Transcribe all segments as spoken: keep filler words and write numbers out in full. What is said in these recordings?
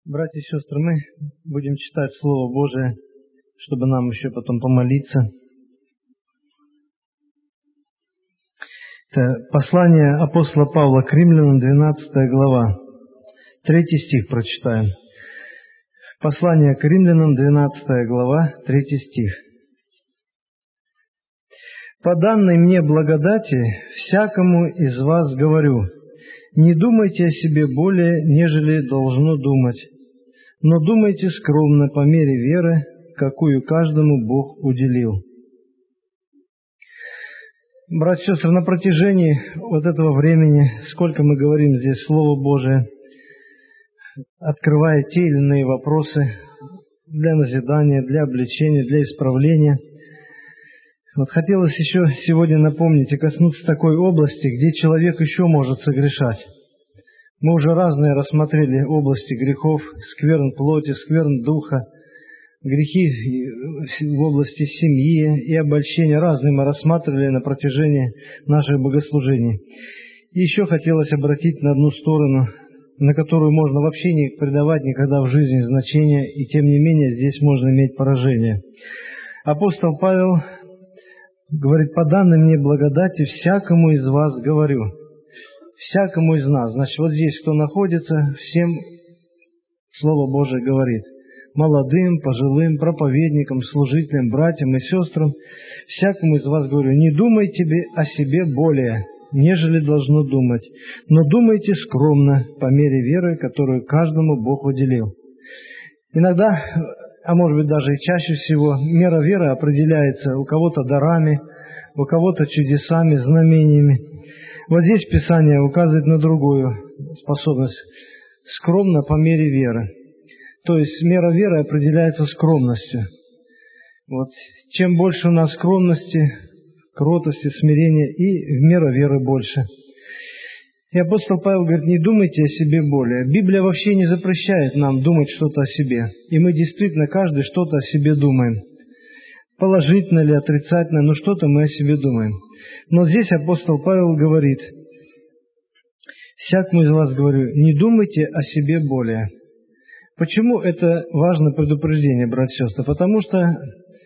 Братья и сестры, мы будем читать Слово Божие, чтобы нам еще потом помолиться. Это послание апостола Павла к римлянам, двенадцатая глава, третий стих прочитаем. Послание к римлянам, двенадцатая глава, третий стих. «По данной мне благодати всякому из вас говорю, не думайте о себе более, нежели должно думать, но думайте скромно по мере веры, какую каждому Бог уделил». Братья и сестры, на протяжении вот этого времени, сколько мы говорим здесь Слово Божие, открывая те или иные вопросы для назидания, для обличения, для исправления, вот хотелось еще сегодня напомнить и коснуться такой области, где человек еще может согрешать. Мы уже разные рассмотрели области грехов, скверн плоти, скверн духа, грехи в области семьи и обольщения. Разные мы рассматривали на протяжении наших богослужений. И еще хотелось обратить на одну сторону, на которую можно вообще не придавать никогда в жизни значения, и тем не менее здесь можно иметь поражение. Апостол Павел говорит: «По данной мне благодати всякому из вас говорю». Всякому из нас. Значит, вот здесь кто находится, всем Слово Божие говорит. Молодым, пожилым, проповедникам, служителям, братьям и сестрам. Всякому из вас говорю, не думайте о себе более, нежели должно думать, но думайте скромно, по мере веры, которую каждому Бог уделил. Иногда, а может быть даже и чаще всего, мера веры определяется у кого-то дарами, у кого-то чудесами, знамениями. Вот здесь Писание указывает на другую способность – скромно по мере веры. То есть мера веры определяется скромностью. Вот. Чем больше у нас скромности, кротости, смирения, и в меру веры больше. И апостол Павел говорит: не думайте о себе более. Библия вообще не запрещает нам думать что-то о себе. И мы действительно, каждый что-то о себе думаем. Положительно или отрицательно, но что-то мы о себе думаем. Но здесь апостол Павел говорит: «Всякому из вас говорю, не думайте о себе более». Почему это важное предупреждение, братья и сестры? Потому что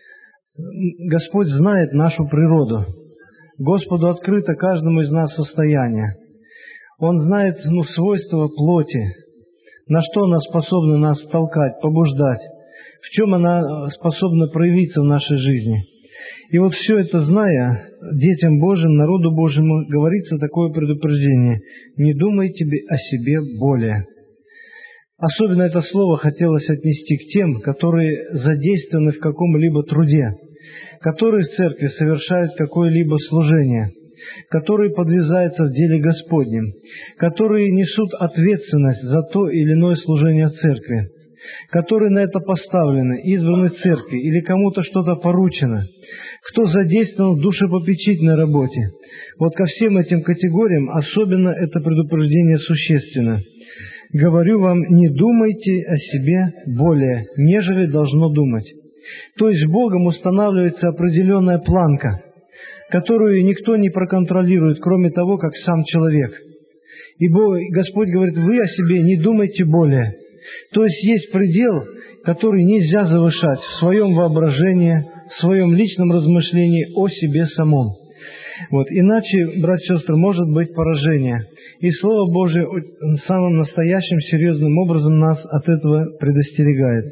Господь знает нашу природу. Господу открыто каждому из нас состояние. Он знает ну, свойства плоти, на что она способна нас толкать, побуждать, в чем она способна проявиться в нашей жизни. И вот все это зная, детям Божьим, народу Божьему говорится такое предупреждение: не думайте о себе более. Особенно это слово хотелось отнести к тем, которые задействованы в каком-либо труде, которые в церкви совершают какое-либо служение, которые подвязаются в деле Господнем, которые несут ответственность за то или иное служение в церкви, которые на это поставлены, избраны в церкви, или кому-то что-то поручено, кто задействован в душепопечительной работе. Вот ко всем этим категориям особенно это предупреждение существенно. «Говорю вам, не думайте о себе более, нежели должно думать». То есть Богом устанавливается определенная планка, которую никто не проконтролирует, кроме того, как сам человек. Ибо Господь говорит: вы о себе не думайте более. То есть есть предел, который нельзя завышать в своем воображении, в своем личном размышлении о себе самом. Вот. Иначе, братья и сестры, может быть поражение. И Слово Божие самым настоящим, серьезным образом нас от этого предостерегает.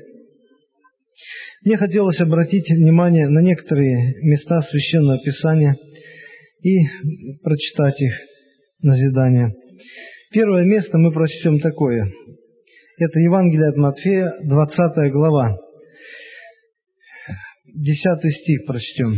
Мне хотелось обратить внимание на некоторые места Священного Писания и прочитать их назидание. Первое место мы прочтем такое. Это Евангелие от Матфея, двадцатая глава. Десятый стих прочтем.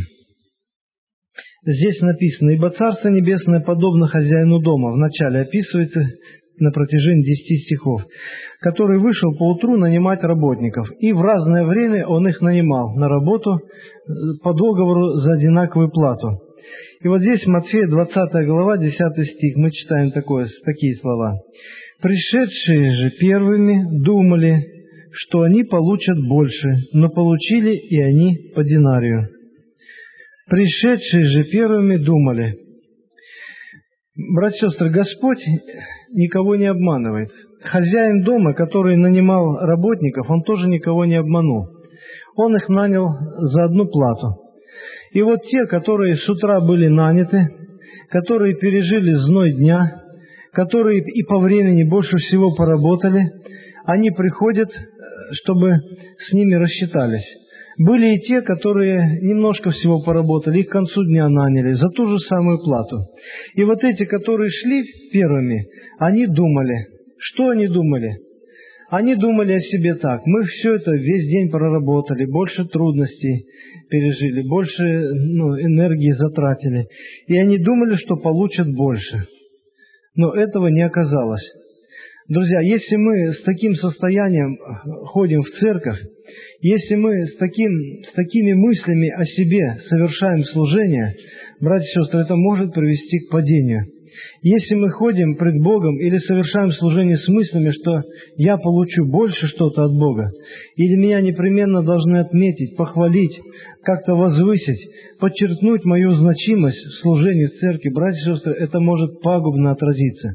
Здесь написано: «Ибо Царство Небесное подобно хозяину дома». Вначале описывается на протяжении десяти стихов, который вышел поутру нанимать работников, и в разное время он их нанимал на работу по договору за одинаковую плату. И вот здесь Матфея, двадцатая глава, десятый стих, мы читаем такое, такие слова. «Пришедшие же первыми думали, что они получат больше, но получили и они по динарию». Пришедшие же первыми думали. Братья и сестры, Господь никого не обманывает. хозяин дома, который нанимал работников, он тоже никого не обманул. Он их нанял за одну плату. И вот те, которые с утра были наняты, которые пережили зной дня, которые и по времени больше всего поработали, они приходят, чтобы с ними рассчитались. Были и те, которые немножко всего поработали, их к концу дня наняли за ту же самую плату. И вот эти, которые шли первыми, они думали. Что они думали? Они думали о себе так: мы все это весь день проработали, больше трудностей пережили, больше ну, энергии затратили. И они думали, что получат больше. Но этого не оказалось. Друзья, если мы с таким состоянием ходим в церковь, если мы с, таким, с такими мыслями о себе совершаем служение, братья и сестры, это может привести к падению. Если мы ходим пред Богом или совершаем служение с мыслями, что я получу больше что-то от Бога, или меня непременно должны отметить, похвалить, как-то возвысить, подчеркнуть мою значимость в служении в церкви, братья и сестры, это может пагубно отразиться.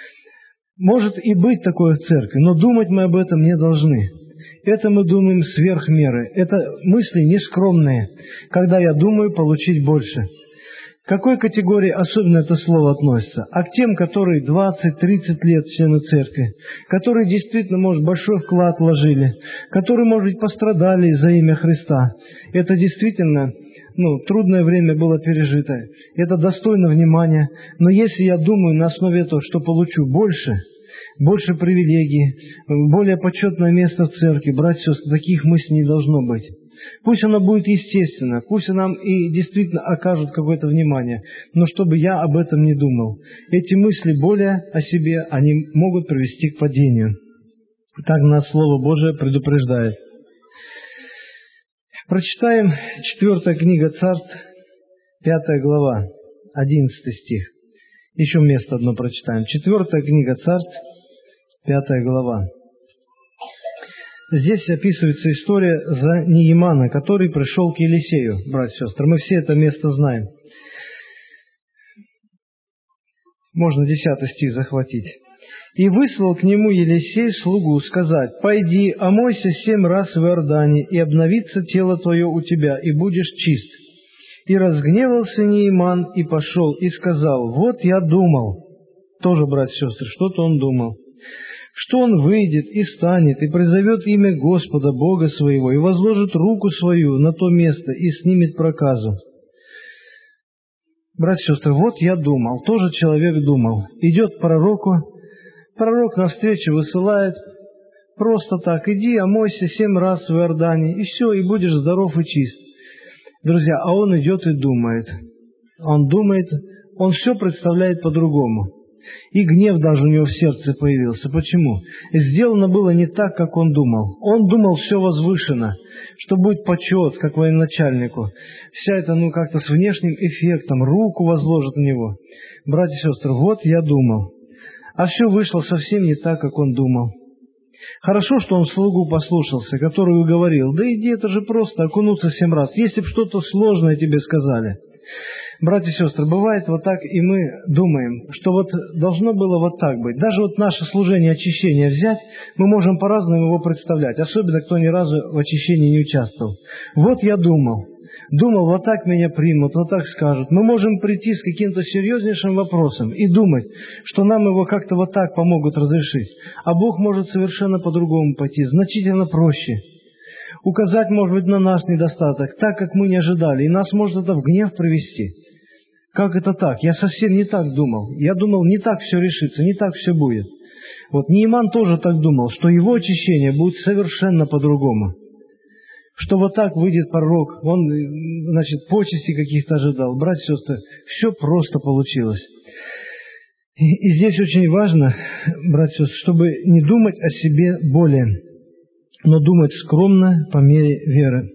Может и быть такое в церкви, но думать мы об этом не должны. Это мы думаем сверх меры. Это мысли нескромные, когда я думаю получить больше. К какой категории особенно это слово относится? А к тем, которые двадцать-тридцать лет члены церкви, которые действительно, может, большой вклад вложили, которые, может быть, пострадали за имя Христа. Это действительно, ну, трудное время было пережито. Это достойно внимания. Но если я думаю на основе этого, что получу больше, больше привилегий, более почетное место в церкви, братья и сестры, таких мыслей не должно быть. Пусть оно будет естественно, пусть нам и действительно окажут какое-то внимание, но чтобы я об этом не думал. Эти мысли более о себе, они могут привести к падению. Так нас Слово Божие предупреждает. Прочитаем четвертая книга Царств, пятая глава, одиннадцатый стих. Еще место одно прочитаем. Четвертая книга Царств, пятая глава. Здесь описывается история за Неемана, который пришел к Елисею, братья и сестры. Мы все это место знаем. Можно десятый стих захватить. «И выслал к нему Елисей слугу сказать: пойди, омойся семь раз в Иордане, и обновится тело твое у тебя, и будешь чист. И разгневался Нееман, и пошел, и сказал: вот я думал». Тоже, братья и сестры, что-то он думал. Что он выйдет и станет, и призовет имя Господа, Бога своего, и возложит руку свою на то место, и снимет проказу. Братья и сестры, вот я думал, тоже человек думал. Идет к пророку, пророк навстречу высылает, просто так: иди, омойся семь раз в Иордане, и все, и будешь здоров и чист. Друзья, а он идет и думает. Он думает, он все представляет по-другому. И гнев даже у него в сердце появился. Почему? Сделано было не так, как он думал. Он думал, все возвышено, что будет почет, как военачальнику. Вся это, ну, как-то с внешним эффектом, руку возложат на него. Братья и сестры, вот я думал. А все вышло совсем не так, как он думал. Хорошо, что он слугу послушался, который говорил: да иди, это же просто окунуться семь раз, если бы что-то сложное тебе сказали. Братья и сестры, бывает вот так, и мы думаем, что вот должно было вот так быть. Даже вот наше служение очищения взять, мы можем по-разному его представлять, особенно кто ни разу в очищении не участвовал. Вот я думал, думал, вот так меня примут, вот так скажут. Мы можем прийти с каким-то серьезнейшим вопросом и думать, что нам его как-то вот так помогут разрешить. А Бог может совершенно по-другому пойти, значительно проще. Указать, может быть, на наш недостаток, так, как мы не ожидали, и нас может это в гнев привести. Как это так? Я совсем не так думал. Я думал, не так все решится, не так все будет. Вот Нееман тоже так думал, что его очищение будет совершенно по-другому. Что вот так выйдет пророк, он, значит, почести каких-то ожидал. Братья и сестры, все просто получилось. И, и здесь очень важно, братья и сестры, чтобы не думать о себе более, но думать скромно по мере веры.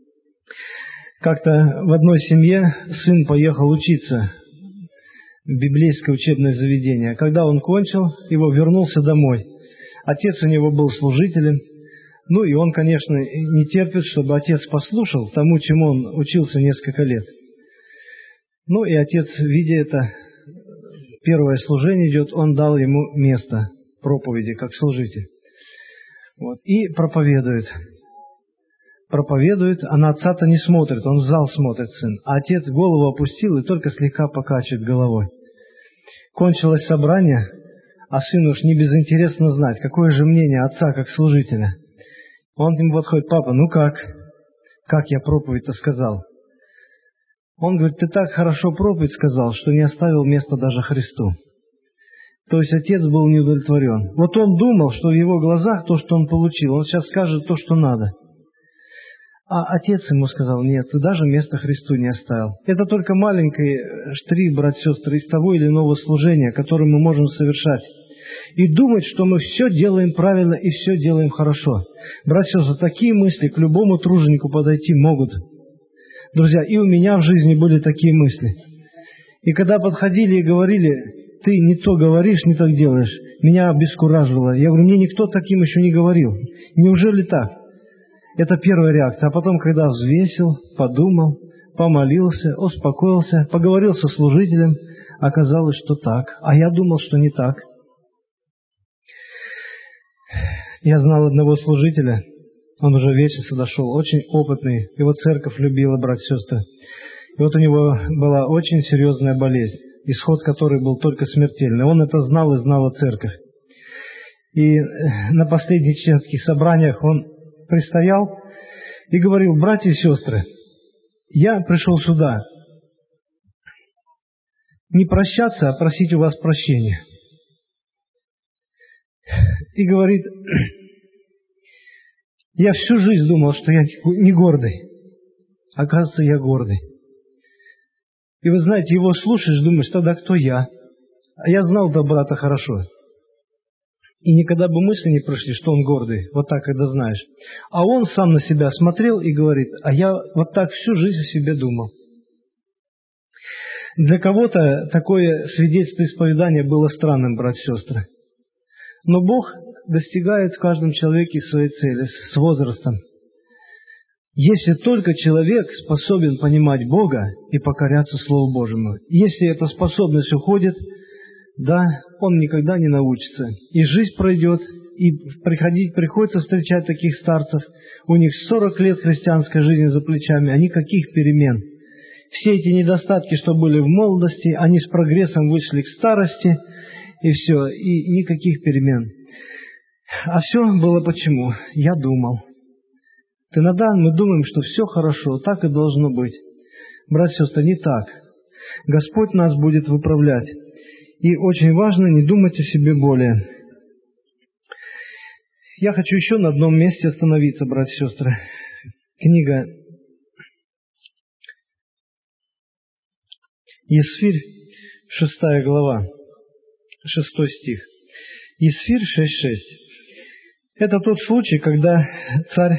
Как-то в одной семье сын поехал учиться в библейское учебное заведение. Когда он кончил, его вернулся домой. Отец у него был служителем. Ну и он, конечно, не терпит, чтобы отец послушал тому, чему он учился несколько лет. Ну и отец, видя это, первое служение идет, он дал ему место проповеди, как служитель. Вот. И проповедует. Проповедует, а на отца-то не смотрит, он в зал смотрит, сын. А отец голову опустил и только слегка покачивает головой. Кончилось собрание, а сыну уж не безинтересно знать, какое же мнение отца как служителя. Он к нему подходит: папа, ну как? Как я проповедь-то сказал? Он говорит: ты так хорошо проповедь сказал, что не оставил места даже Христу. То есть отец был не удовлетворен. Вот он думал, что в его глазах то, что он получил, он сейчас скажет то, что надо. А отец ему сказал: нет, ты даже место Христу не оставил. Это только маленький штрих, братья и сестры, из того или иного служения, которое мы можем совершать. И думать, что мы все делаем правильно и все делаем хорошо. Братья и сестры, такие мысли к любому труженику подойти могут. Друзья, и у меня в жизни были такие мысли. И когда подходили и говорили: ты не то говоришь, не так делаешь, меня обескураживало. Я говорю: мне никто таким еще не говорил. Неужели так? Это первая реакция. А потом, когда взвесил, подумал, помолился, успокоился, поговорил со служителем, оказалось, что так. А я думал, что не так. Я знал одного служителя, он уже в вечность дошел, очень опытный, его церковь любила, братья и сестры. И вот у него была очень серьезная болезнь, исход которой был только смертельный. Он это знал и знала церковь. И на последних членских собраниях он пристоял и говорил: братья и сестры, я пришел сюда не прощаться, а просить у вас прощения. И говорит: я всю жизнь думал, что я не гордый. Оказывается, я гордый. И вы знаете, его слушаешь, думаешь: тогда кто я? А я знал до брата хорошо. И никогда бы мысли не прошли, что он гордый, вот так, когда знаешь. А он сам на себя смотрел и говорит: а я вот так всю жизнь о себе думал. Для кого-то такое свидетельство исповедания было странным, братья и сестры. Но Бог достигает в каждом человеке своей цели с возрастом. Если только человек способен понимать Бога и покоряться Слову Божьему. Если эта способность уходит, да, он никогда не научится. И жизнь пройдет, и приходить, приходится встречать таких старцев. У них сорок лет христианской жизни за плечами, а никаких перемен. Все эти недостатки, что были в молодости, они с прогрессом вышли к старости, и все, и никаких перемен. А все было почему? Я думал. Иногда мы думаем, что все хорошо, так и должно быть. Братья и сестры, не так. Господь нас будет выправлять. И очень важно не думать о себе более. Я хочу еще на одном месте остановиться, братья и сестры. Книга Есфирь, шестая глава, шестой стих. Есфирь шесть шесть. Это тот случай, когда царь,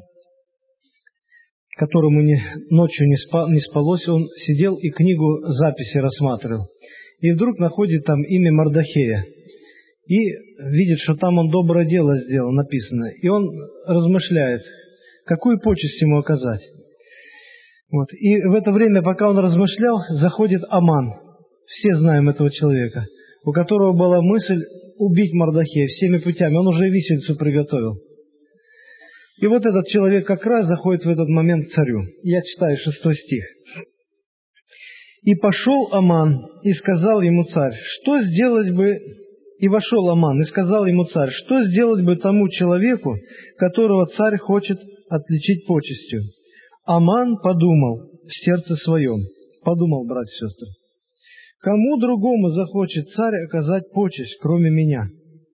которому не, ночью не, спал, не спалось, он сидел и книгу записи рассматривал. И вдруг находит там имя Мардохея. И видит, что там он доброе дело сделал, написано. И он размышляет, какую почесть ему оказать. Вот. И в это время, пока он размышлял, заходит Аман. Все знаем этого человека, у которого была мысль убить Мардохея всеми путями. Он уже виселицу приготовил. И вот этот человек как раз заходит в этот момент к царю. Я читаю шестой стих. «И пошел Аман, и сказал ему царь, что сделать бы...» И вошел Аман, и сказал ему царь, что сделать бы тому человеку, которого царь хочет отличить почестью. Аман подумал в сердце своем, подумал, братья и сестры, кому другому захочет царь оказать почесть, кроме меня?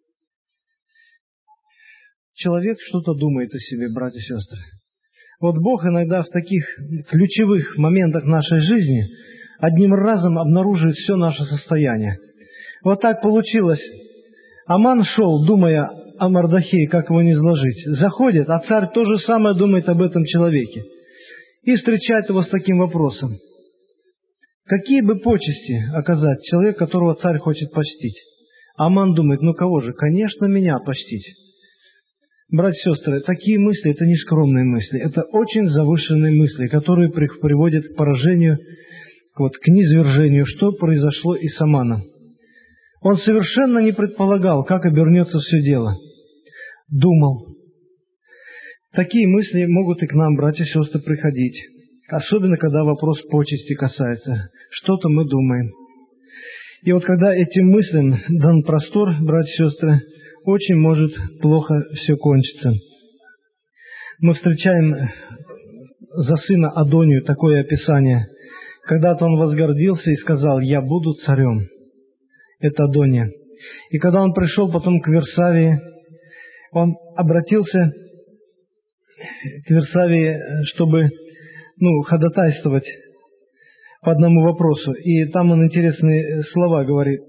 Человек что-то думает о себе, братья и сестры. Вот Бог иногда в таких ключевых моментах нашей жизни одним разом обнаруживает все наше состояние. Вот так получилось. Аман шел, думая о Мардохее, как его не изложить. Заходит, а царь то же самое думает об этом человеке. И встречает его с таким вопросом. Какие бы почести оказать человек, которого царь хочет почтить? Аман думает, ну кого же? Конечно, меня почтить. Братья и сестры, такие мысли – это не скромные мысли. Это очень завышенные мысли, которые приводят к поражению, вот, к низвержению, что произошло и с Аманом. Он совершенно не предполагал, как обернется все дело. Думал. Такие мысли могут и к нам, братья и сестры, приходить. Особенно, когда вопрос почести касается. Что-то мы думаем. И вот когда этим мыслям дан простор, братья и сестры, очень может плохо все кончиться. Мы встречаем за сына Адонию такое описание. Когда-то он возгордился и сказал: «Я буду царем». Это Адония. И когда он пришел потом к Версавии, он обратился к Версавии, чтобы ну, ходатайствовать по одному вопросу. И там он интересные слова говорит.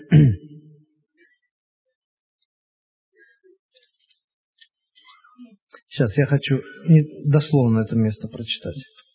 Сейчас я хочу не дословно это место прочитать.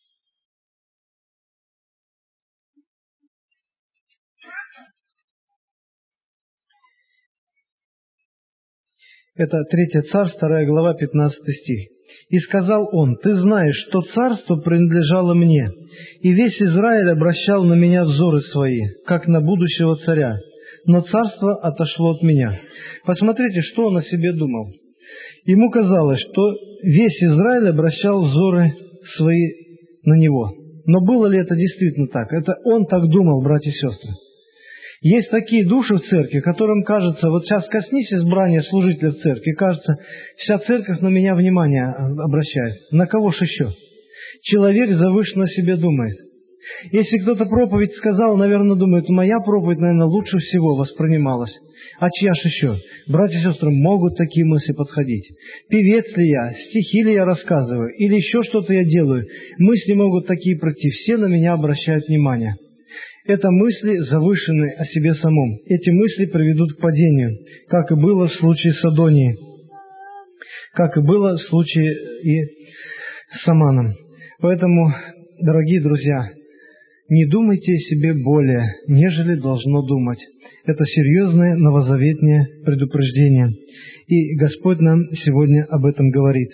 Это третье царство, вторая глава, пятнадцатый стих. «И сказал он: Ты знаешь, что царство принадлежало мне, и весь Израиль обращал на меня взоры свои, как на будущего царя, но царство отошло от меня». Посмотрите, что он о себе думал. Ему казалось, что весь Израиль обращал взоры свои на него. Но было ли это действительно так? Это он так думал, братья и сестры. Есть такие души в церкви, которым кажется, вот сейчас коснись избрания служителя в церкви, кажется, вся церковь на меня внимание обращает. На кого ж еще? Человек завышенно о себе думает. Если кто-то проповедь сказал, наверное, думает, моя проповедь, наверное, лучше всего воспринималась. А чья ж еще? Братья и сестры, могут такие мысли подходить. Певец ли я, стихи ли я рассказываю, или еще что-то я делаю, мысли могут такие пройти, все на меня обращают внимание. Это мысли завышены о себе самом. Эти мысли приведут к падению, как и было в случае с Адонией, как и было в случае и с Аманом. Поэтому, дорогие друзья, не думайте о себе более, нежели должно думать. Это серьезное новозаветное предупреждение. И Господь нам сегодня об этом говорит.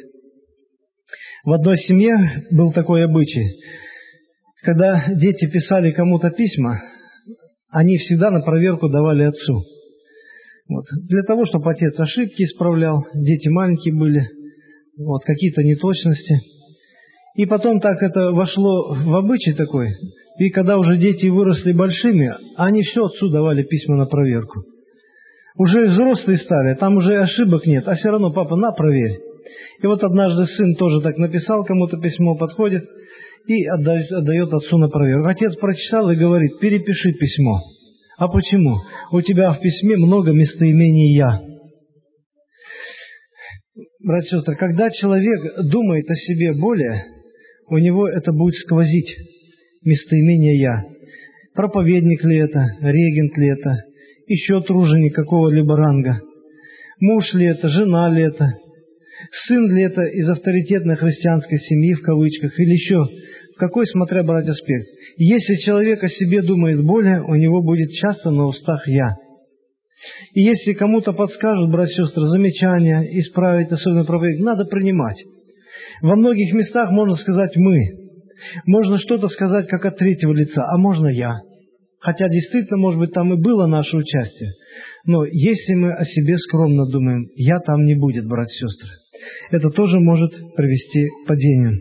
В одной семье был такой обычай. Когда дети писали кому-то письма, они всегда на проверку давали отцу. Вот. Для того, чтобы отец ошибки исправлял, дети маленькие были, вот, какие-то неточности. И потом так это вошло в обычай такой. И когда уже дети выросли большими, они все отцу давали письма на проверку. Уже взрослые стали, там уже ошибок нет, а все равно: папа, на, проверь. И вот однажды сын тоже так написал кому-то письмо, подходит и отдает, отдает отцу на проверку. Отец прочитал и говорит: перепиши письмо. А почему? У тебя в письме много местоимений «я». Братья и сестры, когда человек думает о себе более, у него это будет сквозить местоимение «я». Проповедник ли это, регент ли это, еще труженик какого-либо ранга, муж ли это, жена ли это, сын ли это из авторитетной христианской семьи, в кавычках, или еще какой, смотря брать аспект. Если человек о себе думает более, у него будет часто на устах «я». И если кому-то подскажут, братья и сестры, замечания, исправить, особенно проповедь, надо принимать. Во многих местах можно сказать «мы». Можно что-то сказать как от третьего лица, а можно «я». Хотя действительно, может быть, там и было наше участие. Но если мы о себе скромно думаем, «я» там не будет, братья и сестры. Это тоже может привести к падению.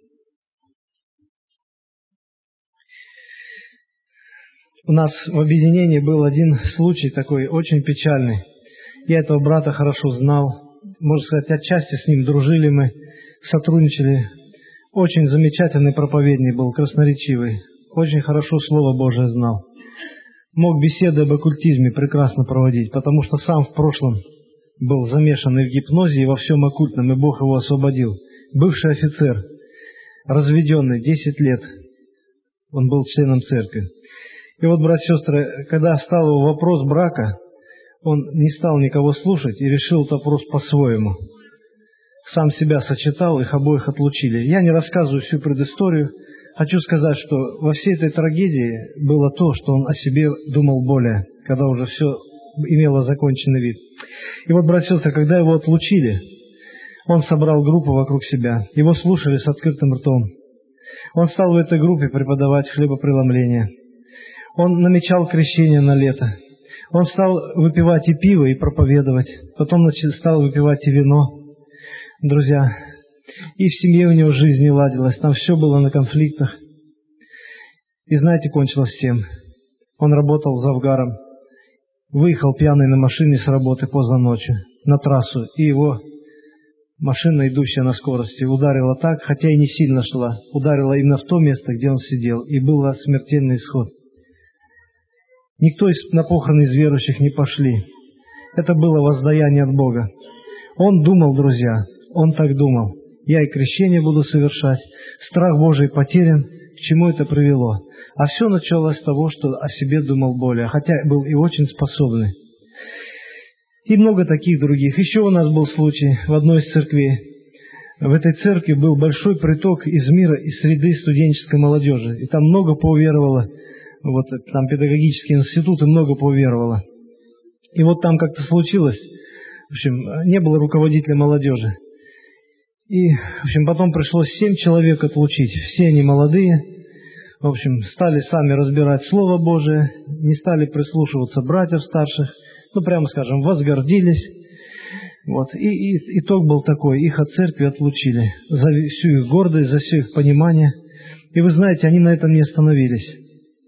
У нас в объединении был один случай такой очень печальный. Я этого брата хорошо знал. Можно сказать, отчасти с ним дружили мы, сотрудничали. Очень замечательный проповедник был, красноречивый. Очень хорошо Слово Божие знал. Мог беседы об оккультизме прекрасно проводить, потому что сам в прошлом был замешан и в гипнозе, и во всем оккультном, и Бог его освободил. Бывший офицер, разведенный, десять лет. Он был членом церкви. И вот, братья и сестры, когда стал его вопрос брака, он не стал никого слушать и решил этот вопрос по-своему. Сам себя сочетал, их обоих отлучили. Я не рассказываю всю предысторию. Хочу сказать, что во всей этой трагедии было то, что он о себе думал более, когда уже все имело законченный вид. И вот, братья и сестры, когда его отлучили, он собрал группу вокруг себя. Его слушали с открытым ртом. Он стал в этой группе преподавать хлебопреломление. Он намечал крещение на лето. Он стал выпивать и пиво, и проповедовать. Потом стал выпивать и вино. Друзья, и в семье у него жизнь не ладилась, там все было на конфликтах. И знаете, кончилось всем. Он работал завгаром, выехал пьяный на машине с работы поздно ночью на трассу, и его машина, идущая на скорости, ударила так, хотя и не сильно шла, ударила именно в то место, где он сидел, и был смертельный исход. Никто из, на похороны из верующих не пошли. Это было воздаяние от Бога. Он думал, друзья, он так думал. Я и крещение буду совершать, страх Божий потерян. К чему это привело? А все началось с того, что о себе думал более, хотя был и очень способный. И много таких других. Еще у нас был случай в одной из церквей. В этой церкви был большой приток из мира, из среды студенческой молодежи. И там много поуверовало. Вот там педагогические институты много поуверовало. И вот там как-то случилось. В общем, не было руководителя молодежи. И, в общем, потом пришлось семь человек отлучить. Все они молодые. В общем, стали сами разбирать Слово Божие, не стали прислушиваться братьев старших, ну, прямо скажем, возгордились. Вот. И, и итог был такой, их от церкви отлучили за всю их гордость, за все их понимание. И вы знаете, они на этом не остановились.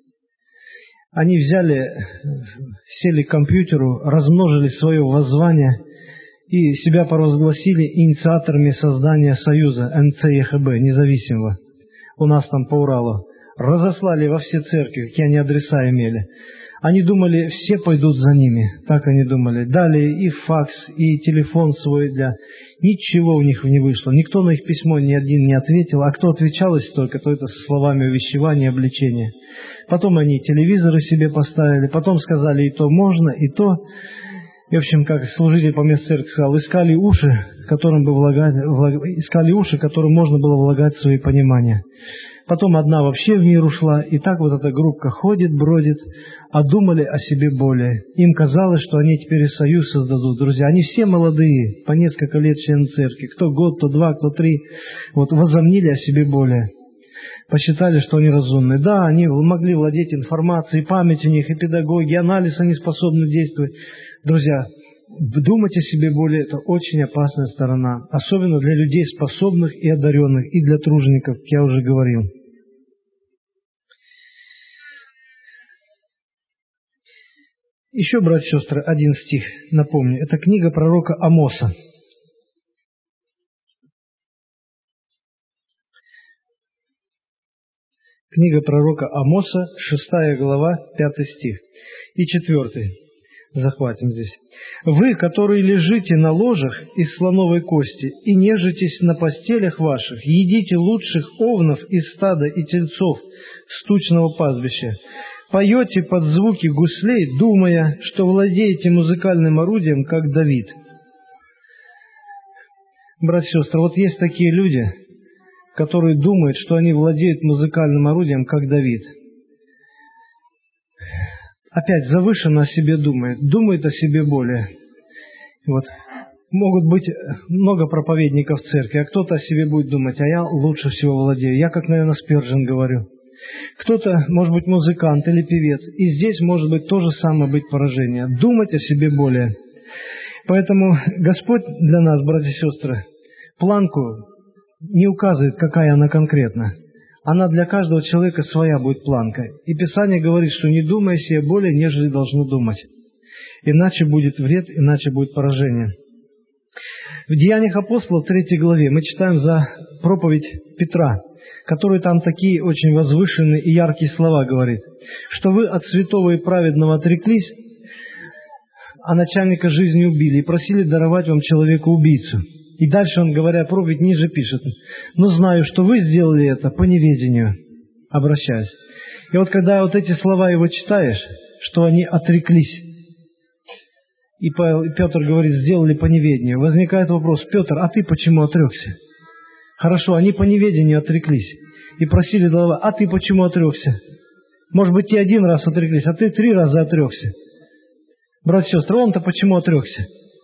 Они взяли, сели к компьютеру, размножили свое воззвание и себя провозгласили инициаторами создания союза эн цэ е ха бэ, независимого. У нас там по Уралу. Разослали во все церкви, какие они адреса имели. Они думали, все пойдут за ними. Так они думали. Дали и факс, и телефон свой для... Ничего у них не вышло. Никто на их письмо ни один не ответил. А кто отвечал, если только, то это со словами увещевания, обличения. Потом они телевизоры себе поставили. Потом сказали, и то можно, и то... И, в общем, как служитель по месту церкви сказал, искали уши, которым бы влагать, влаг... искали уши, которым можно было влагать свои понимания. Потом одна вообще в мир ушла, и так вот эта группка ходит, бродит, а думали о себе более. Им казалось, что они теперь и союз создадут. Друзья, они все молодые, по несколько лет члены церкви, кто год, кто два, кто три, вот возомнили о себе более. Посчитали, что они разумные. Да, они могли владеть информацией, память у них, и педагоги, и анализ они способны действовать. Друзья, думать о себе более – это очень опасная сторона, особенно для людей способных и одаренных, и для тружеников, как я уже говорил. Еще, братья и сестры, один стих напомню. Это книга пророка Амоса. Книга пророка Амоса, шестая глава, пятый стих. И четвертый. Захватим здесь. «Вы, которые лежите на ложах из слоновой кости и нежитесь на постелях ваших, едите лучших овнов из стада и тельцов с тучного пастбища, поете под звуки гуслей, думая, что владеете музыкальным орудием, как Давид». Братья и сестры, вот есть такие люди, которые думают, что они владеют музыкальным орудием, как Давид. Опять завышенно о себе думает, думает о себе более. Вот. Могут быть много проповедников в церкви, а кто-то о себе будет думать, а я лучше всего владею. Я, как, наверное, Спержин говорю. Кто-то, может быть, музыкант или певец. И здесь может быть то же самое быть поражение. Думать о себе более. Поэтому Господь для нас, братья и сестры, планку не указывает, какая она конкретно. Она для каждого человека своя будет планка. И Писание говорит, что не думай о себе более, нежели должно думать. Иначе будет вред, иначе будет поражение. В Деяниях апостолов, третьей главе, мы читаем за проповедь Петра, который там такие очень возвышенные и яркие слова говорит, что вы от святого и праведного отреклись, а начальника жизни убили и просили даровать вам человека-убийцу. И дальше он, говоря проповедь, ниже пишет, «Но знаю, что вы сделали это по неведению», обращаясь. И вот когда вот эти слова его читаешь, что они отреклись, и Петр говорит, сделали по неведению, возникает вопрос, Петр, а ты почему отрекся? Хорошо, они по неведению отреклись и просили даровать, а ты почему отрекся? Может быть, те один раз отреклись, а ты три раза отрекся. Братья и сестры, он-то почему отрекся?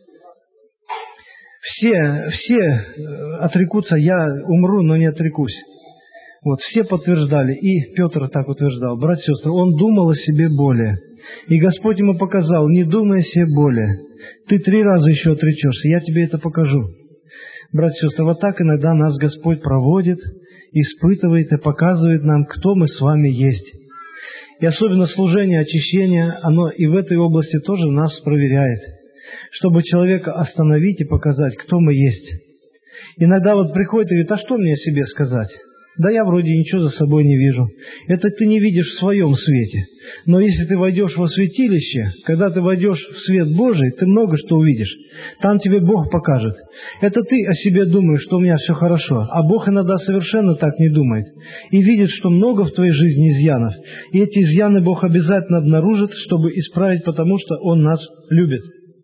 Все, все отрекутся, я умру, но не отрекусь. Вот, все подтверждали, и Петр так утверждал. Братья и сестры, он думал о себе более. И Господь ему показал: не думай о себе более. Ты три раза еще отречешься, я тебе это покажу. Братья и сестры, вот так иногда нас Господь проводит, испытывает и показывает нам, кто мы с вами есть. И особенно служение, очищение, оно и в этой области тоже нас проверяет, чтобы человека остановить и показать, кто мы есть. Иногда вот приходит и говорит: а что мне о себе сказать? Да я вроде ничего за собой не вижу. Это ты не видишь в своем свете. Но если ты войдешь во святилище, когда ты войдешь в свет Божий, ты много что увидишь. Там тебе Бог покажет. Это ты о себе думаешь, что у меня все хорошо. А Бог иногда совершенно так не думает. И видит, что много в твоей жизни изъянов. И эти изъяны Бог обязательно обнаружит, чтобы исправить, потому что Он нас любит.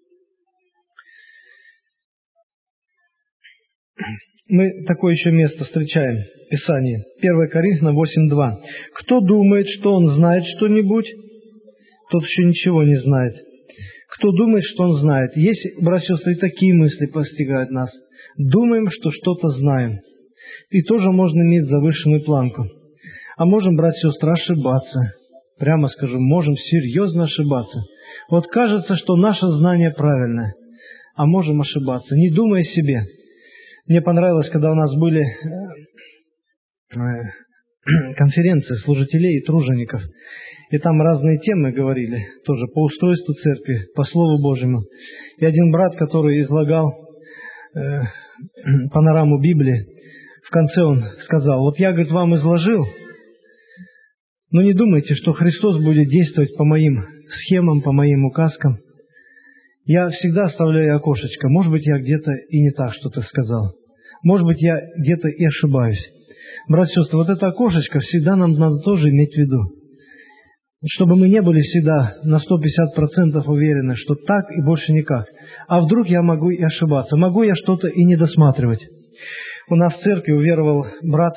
Мы такое еще место встречаем в Писании. первое Коринфянам восемь два. Кто думает, что он знает что-нибудь, тот еще ничего не знает. Кто думает, что он знает. Есть, братья и сестры, такие мысли постигают нас. Думаем, что что-то знаем. И тоже можно иметь завышенную планку. А можем, братья и сестры, ошибаться. Прямо скажу, можем серьезно ошибаться. Вот кажется, что наше знание правильное, а можем ошибаться, не думая о себе. Мне понравилось, когда у нас были конференции служителей и тружеников, и там разные темы говорили, тоже по устройству церкви, по Слову Божьему. И один брат, который излагал э, панораму Библии, в конце он сказал: вот я, говорит, вам изложил, но не думайте, что Христос будет действовать по моим схемам, по моим указкам. Я всегда оставляю окошечко. Может быть, я где-то и не так что-то сказал. Может быть, я где-то и ошибаюсь. Братья и сестры, вот это окошечко всегда нам надо тоже иметь в виду. Чтобы мы не были всегда на сто пятьдесят процентов уверены, что так и больше никак. А вдруг я могу и ошибаться, могу я что-то и не досматривать. У нас в церкви уверовал брат,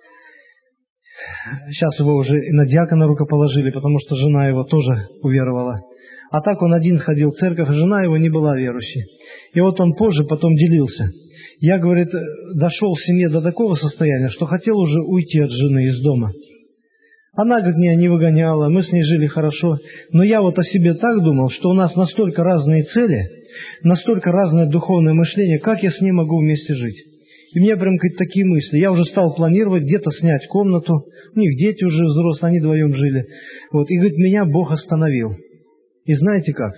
сейчас его уже и на диакона рукоположили, потому что жена его тоже уверовала. А так он один ходил в церковь, жена его не была верующей. И вот он позже потом делился. Я, говорит, дошел в семье до такого состояния, что хотел уже уйти от жены из дома. Она, говорит, меня не выгоняла, мы с ней жили хорошо. Но я вот о себе так думал, что у нас настолько разные цели, настолько разное духовное мышление, как я с ней могу вместе жить. И мне прям какие-то такие мысли. Я уже стал планировать где-то снять комнату. У них дети уже взрослые, они вдвоем жили. Вот. И, говорит, меня Бог остановил. И знаете как?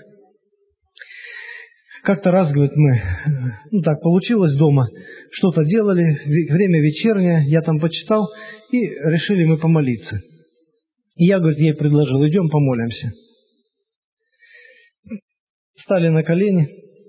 Как-то раз, говорит, мы, ну так получилось дома, что-то делали, время вечернее, я там почитал, и решили мы помолиться. И я, говорит, ей предложил: идем помолимся. Встали на колени,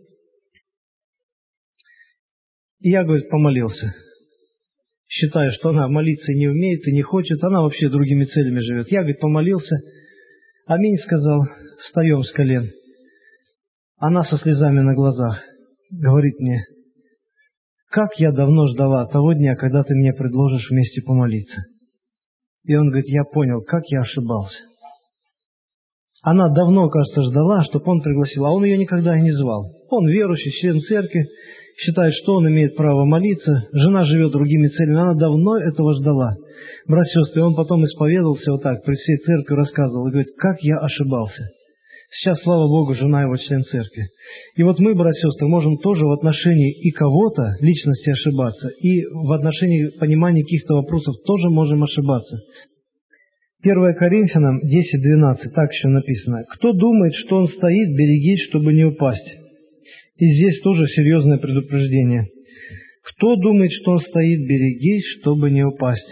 и я, говорит, помолился. Считаю, что она молиться не умеет и не хочет, она вообще другими целями живет. Я, говорит, помолился, аминь сказал, встаем с колен. Она со слезами на глазах говорит мне: как я давно ждала того дня, когда ты мне предложишь вместе помолиться. И он говорит: я понял, как я ошибался. Она давно, кажется, ждала, чтобы он пригласил, а он ее никогда и не звал. Он верующий, член церкви, считает, что он имеет право молиться, жена живет другими целями, она давно этого ждала. Братья и сестры, он потом исповедовался вот так, при всей церкви рассказывал, и говорит: как я ошибался. Сейчас, слава Богу, жена его член церкви. И вот мы, братья и сестры, можем тоже в отношении и кого-то, личности, ошибаться, и в отношении понимания каких-то вопросов тоже можем ошибаться. первое Коринфянам десять двенадцать, так еще написано: «Кто думает, что он стоит, берегись, чтобы не упасть». И здесь тоже серьезное предупреждение. Кто думает, что он стоит, берегись, чтобы не упасть.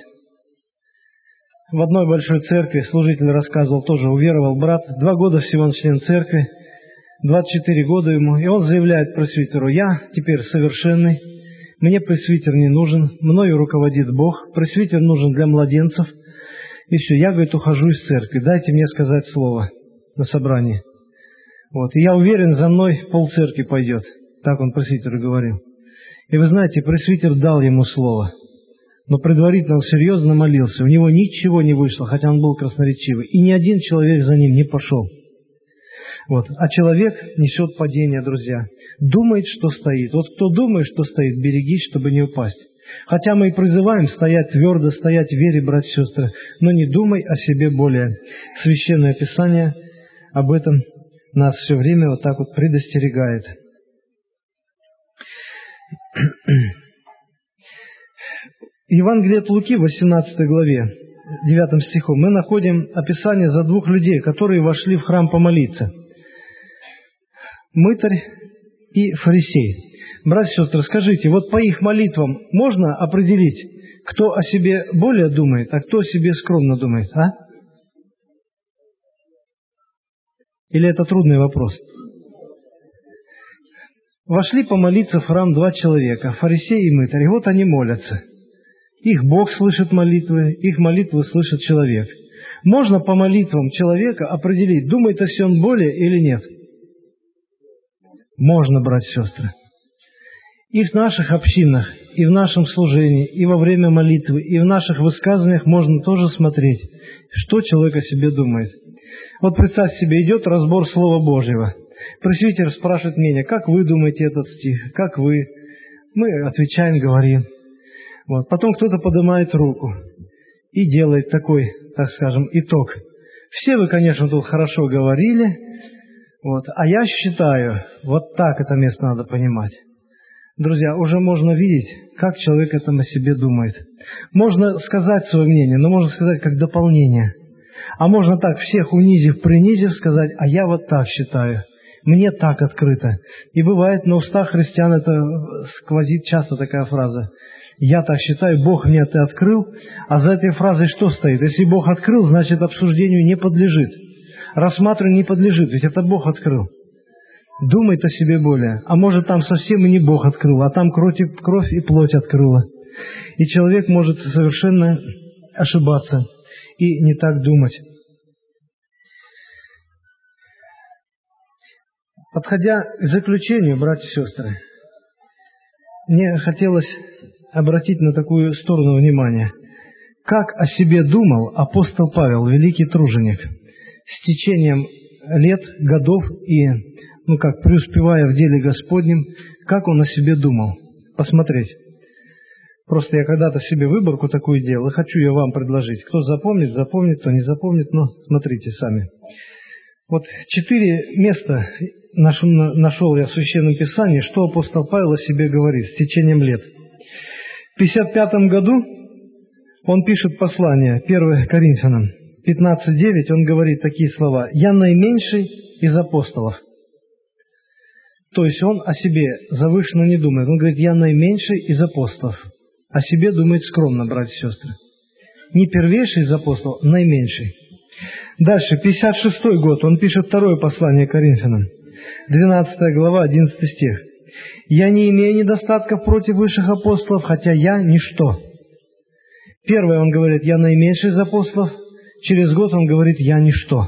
В одной большой церкви служитель рассказывал, тоже уверовал брат, два года всего он член церкви, двадцать четыре года ему, и он заявляет пресвитеру: «Я теперь совершенный, мне пресвитер не нужен, мною руководит Бог, пресвитер нужен для младенцев, и все, я, говорит, ухожу из церкви, дайте мне сказать слово на собрании». Вот, и я уверен, за мной полцеркви пойдет, так он пресвитеру говорил. И вы знаете, пресвитер дал ему слово. Но предварительно он серьезно молился, у него ничего не вышло, хотя он был красноречивый, и ни один человек за ним не пошел. Вот. А человек несет падение, друзья, думает, что стоит. Вот кто думает, что стоит, берегись, чтобы не упасть. Хотя мы и призываем стоять твердо, стоять в вере, братья и сестры, но не думай о себе более. Священное Писание об этом нас все время вот так вот предостерегает. В Евангелии от Луки, в восемнадцатой главе, девятом стихом, мы находим описание за двух людей, которые вошли в храм помолиться. Мытарь и фарисей. Братья и сестры, скажите, вот по их молитвам можно определить, кто о себе более думает, а кто о себе скромно думает, а? Или это трудный вопрос? Вошли помолиться в храм два человека, фарисей и мытарь, и вот они молятся. Их Бог слышит молитвы, их молитвы слышит человек. Можно по молитвам человека определить, думает о сем более или нет? Можно, братья и сестры. И в наших общинах, и в нашем служении, и во время молитвы, и в наших высказываниях можно тоже смотреть, что человек о себе думает. Вот представьте себе, идет разбор Слова Божьего. Пресвитер спрашивает меня, как вы думаете этот стих, как вы? Мы отвечаем, говорим. Вот. Потом кто-то поднимает руку и делает такой, так скажем, итог. Все вы, конечно, тут хорошо говорили, вот, а я считаю, вот так это место надо понимать. Друзья, уже можно видеть, как человек это о себе думает. Можно сказать свое мнение, но можно сказать как дополнение. А можно так, всех унизив, принизив, сказать, а я вот так считаю. Мне так открыто. И бывает, на устах христиан это сквозит часто такая фраза. Я так считаю, Бог мне это открыл, а за этой фразой что стоит? Если Бог открыл, значит обсуждению не подлежит. Рассматриванию не подлежит, ведь это Бог открыл. Думает о себе более. А может, там совсем и не Бог открыл, а там кровь и, кровь и плоть открыла. И человек может совершенно ошибаться и не так думать. Подходя к заключению, братья и сестры, мне хотелось обратить на такую сторону внимания. Как о себе думал апостол Павел, великий труженик, с течением лет, годов и, ну как, преуспевая в деле Господнем, как он о себе думал. Посмотреть. Просто я когда-то себе выборку такую делал, и хочу ее вам предложить. Кто запомнит, запомнит, кто не запомнит, но смотрите сами. Вот четыре места нашел я в Священном Писании, что апостол Павел о себе говорит с течением лет. В пятьдесят пятом году он пишет послание, первое Коринфянам, пятнадцать девять, он говорит такие слова: «Я наименьший из апостолов». То есть он о себе завышенно не думает. Он говорит: «Я наименьший из апостолов». О себе думает скромно, братья и сестры. Не первейший из апостолов, наименьший. Дальше, пятьдесят шестой год, он пишет второе послание Коринфянам, двенадцатая глава, одиннадцатый стих. «Я не имею недостатков против высших апостолов, хотя я ничто». Первое, он говорит: «Я наименьший из апостолов». Через год он говорит: «Я ничто».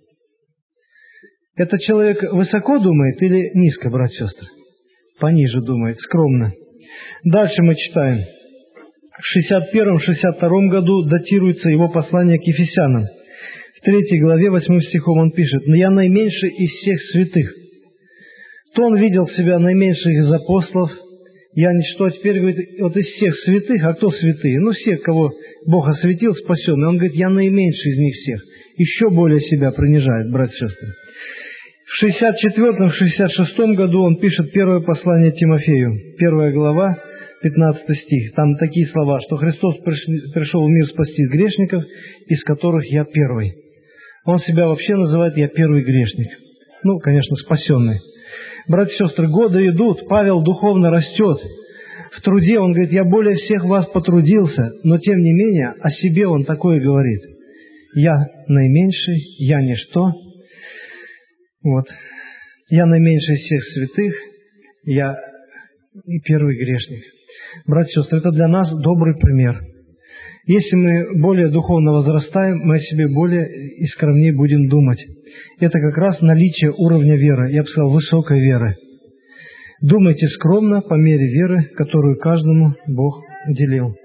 Этот человек высоко думает или низко, братья и сестры? Пониже думает, скромно. Дальше мы читаем. В шестьдесят первом — шестьдесят втором году датируется его послание к Ефесянам. В третьей главе, восьмым стихом он пишет: «Но я наименьший из всех святых». То он видел себя наименьших из апостолов, я ничто, а теперь говорит, вот из всех святых, а кто святые? Ну, все, кого Бог осветил, спасенные. Он говорит: я наименьший из них всех. Еще более себя принижает, братья и сестры. В шестьдесят четвёртом — шестьдесят шестом году он пишет первое послание Тимофею, первая глава, пятнадцатый стих. Там такие слова, что Христос пришел в мир спасти грешников, из которых я первый. Он себя вообще называет: я первый грешник. Ну, конечно, спасенный. Братья и сестры, годы идут, Павел духовно растет. В труде он говорит: я более всех вас потрудился, но тем не менее о себе он такое говорит: я наименьший, я ничто. Вот. Я наименьший из всех святых, я и первый грешник. Братья и сестры, это для нас добрый пример. Если мы более духовно возрастаем, мы о себе более и скромнее будем думать. Это как раз наличие уровня веры, я бы сказал, высокой веры. Думайте скромно по мере веры, которую каждому Бог уделил.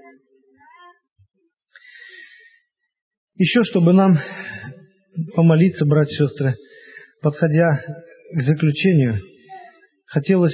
Еще, чтобы нам помолиться, братья и сестры, подходя к заключению, хотелось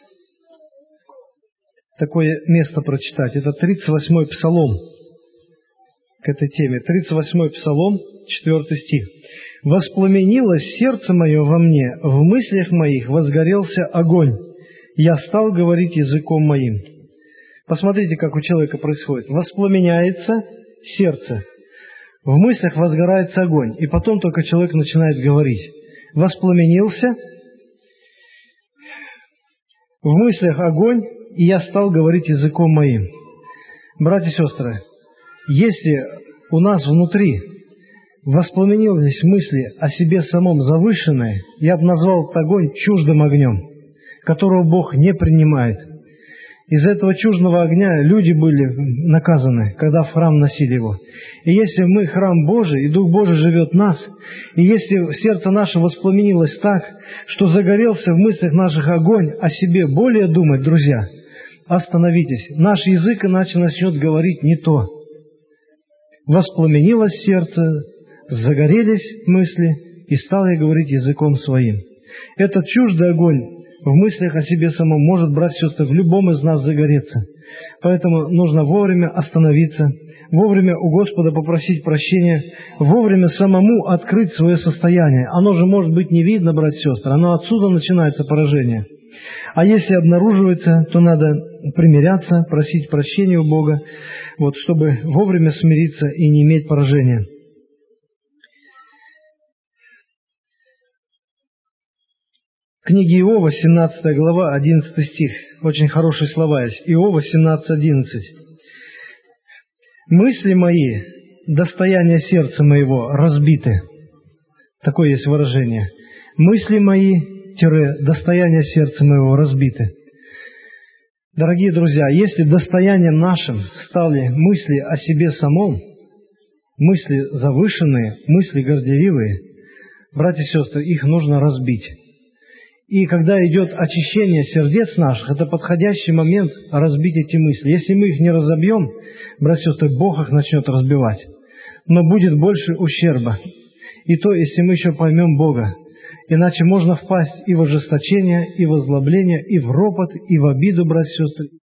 такое место прочитать. Это тридцать восьмой Псалом к этой теме. тридцать восьмой Псалом, четвёртый стих. Воспламенилось сердце мое во мне, в мыслях моих возгорелся огонь. Я стал говорить языком моим». Посмотрите, как у человека происходит. Воспламеняется сердце, в мыслях возгорается огонь, и потом только человек начинает говорить. Воспламенился, в мыслях огонь, и я стал говорить языком моим. Братья и сестры, если у нас внутри воспламенились мысли о себе самом завышенные, я бы назвал этот огонь чуждым огнем, которого Бог не принимает. Из-за этого чуждого огня люди были наказаны, когда в храм носили его. И если мы храм Божий, и Дух Божий живет в нас, и если сердце наше воспламенилось так, что загорелся в мыслях наших огонь, о себе более думать, друзья, остановитесь. Наш язык иначе начнет говорить не то. Воспламенилось сердце, загорелись мысли, и стал я говорить языком своим. Этот чуждый огонь в мыслях о себе самом может, братья и сестры, в любом из нас загореться. Поэтому нужно вовремя остановиться, вовремя у Господа попросить прощения, вовремя самому открыть свое состояние. Оно же может быть не видно, братья и сестры, оно отсюда начинается поражение. А если обнаруживается, то надо примиряться, просить прощения у Бога, вот, чтобы вовремя смириться и не иметь поражения. Книга Иова, семнадцатая глава, одиннадцатый стих. Очень хорошие слова есть. Иова семнадцать, одиннадцать. «Мысли мои, достояние сердца моего, разбиты». Такое есть выражение. «Мысли мои, достояние сердца моего, разбиты». Дорогие друзья, если достоянием нашим стали мысли о себе самом, мысли завышенные, мысли горделивые, братья и сестры, их нужно разбить. И когда идет очищение сердец наших, это подходящий момент разбить эти мысли. Если мы их не разобьем, братья и сестры, Бог их начнет разбивать. Но будет больше ущерба. И то, если мы еще поймем Бога. Иначе можно впасть и в ожесточение, и в озлобление, и в ропот, и в обиду, братья и сестры.